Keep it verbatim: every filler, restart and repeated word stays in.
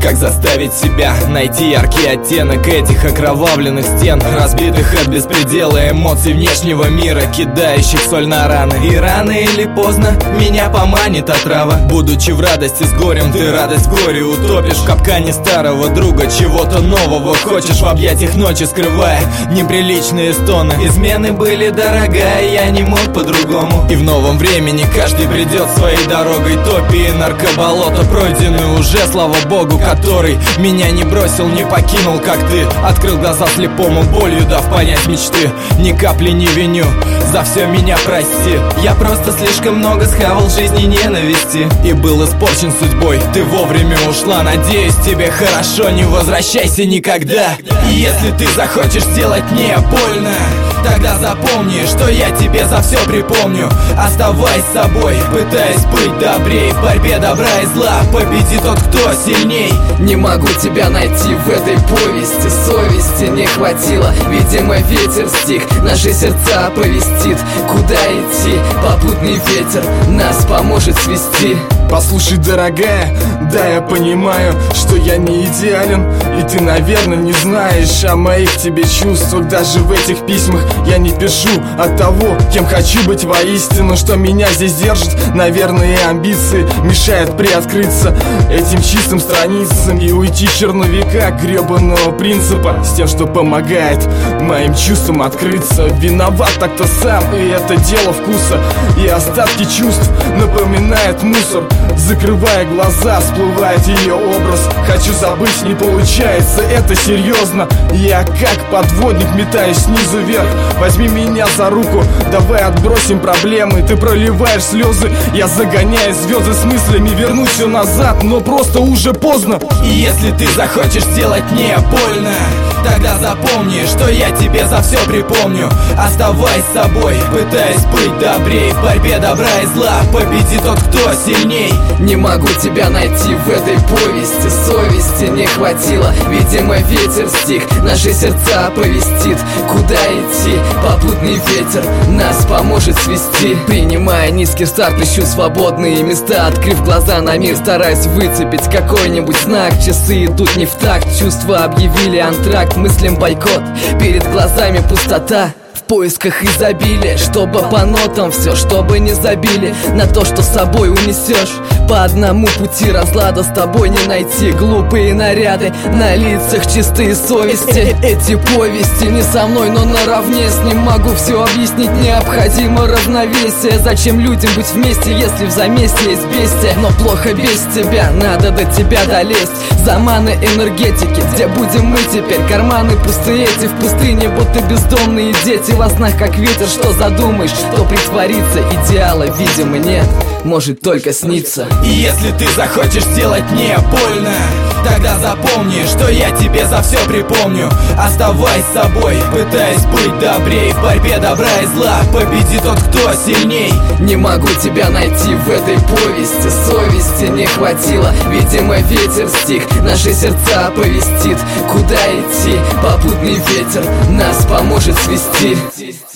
как заставить себя найти яркий оттенок этих окровавленных стен, разбитых от беспредела эмоций внешнего мира, кидающих соль на раны. И рано или поздно меня поманит отрава. Будучи в радости с горем, ты радость в горе утопишь. В капкане старого друга чего-то нового хочешь, в объятиях ночи скрывая неприличные стоны. Измены были, дорогая, я не мог по-другому. И в новом времени каждый придет своей дорогой. Топи и наркоболото пройдены уже, слава богу, который меня не бросил, не покинул, как ты. Открыл глаза слепому, болью дав понять мечты. Ни капли не виню, за все меня прости. Я просто слишком много схавал в жизни ненависти и был испорчен судьбой. Ты вовремя ушла, надеюсь, тебе хорошо, не возвращайся никогда. И если ты захочешь сделать мне больно, тогда запомни, что я тебе за все припомню. Оставайся с собой, пытаясь быть добрей. В борьбе добра и зла победи тот, кто сильней. Не могу тебя найти в этой повести, совести не хватило. Видимо, ветер стих, наши сердца оповестит. Куда идти? Попутный ветер нас поможет свести. Послушай, дорогая, да, я понимаю, что я не идеален, и ты, наверное, не знаешь о моих тебе чувствах. Даже в этих письмах я не пишу от того, кем хочу быть воистину. Что меня здесь держит, наверное, и амбиции мешают приоткрыться этим чистым страницам и уйти в черновика гребаного принципа, с тем, что помогает моим чувствам открыться. Виноват так-то сам, и это дело вкуса, и остатки чувств напоминает мусор. Закрывая глаза, всплывает ее образ. Хочу забыть, не получается, это серьезно. Я как подводник метаюсь снизу вверх. Возьми меня за руку, давай отбросим проблемы. Ты проливаешь слезы, я загоняю звезды с мыслями вернуть все назад, но просто уже поздно. И если ты захочешь сделать мне больно, тогда запомни, что я тебе за все припомню. Оставайся с собой, пытаясь быть добрей. В борьбе добра и зла победи тот, кто сильней. Не могу тебя найти в этой повести, совести не хватило. Видимо, ветер стих, наши сердца оповестит. Куда идти? Попутный ветер нас поможет свести. Принимая низкий старт, ищу свободные места. Открыв глаза на мир, стараюсь выцепить какой-нибудь знак. Часы идут не в такт, чувства объявили антракт. Мыслям бойкот, перед глазами пустота. В поисках изобилия, чтобы по нотам все, чтобы не забили на то, что с собой унесешь. По одному пути разлада с тобой не найти. Глупые наряды, на лицах чистые совести. Эти повести не со мной, но наравне с ним могу все объяснить. Необходимо равновесие. Зачем людям быть вместе, если в замесе есть бестия? Но плохо без тебя, надо до тебя долезть. Заманы энергетики, где будем мы теперь? Карманы пустые, эти в пустыне, будто бездомные дети. Во снах как ветер, что задумаешь, то притворится. Идеала, видимо, нет, может только сниться. И если ты захочешь сделать мне больно, тогда запомни, что я тебе за все припомню. Оставайся с собой, пытаясь быть добрей. В борьбе добра и зла победи тот, кто сильней. Не могу тебя найти в этой повести, совести не хватило. Видимо, ветер стих, наши сердца оповестит. Куда идти? Попутный ветер нас поможет свести.